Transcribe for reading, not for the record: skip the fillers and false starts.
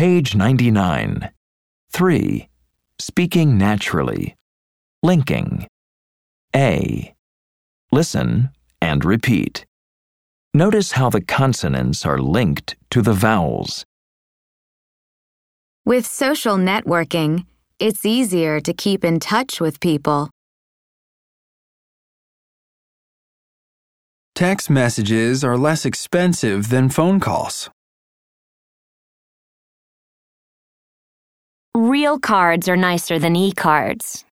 Page 99. 3. Speaking naturally. Linking. A. Listen and repeat. Notice how the consonants are linked to the vowels. With social networking, it's easier to keep in touch with people. Text messages are less expensive than phone calls. Real cards are nicer than e-cards.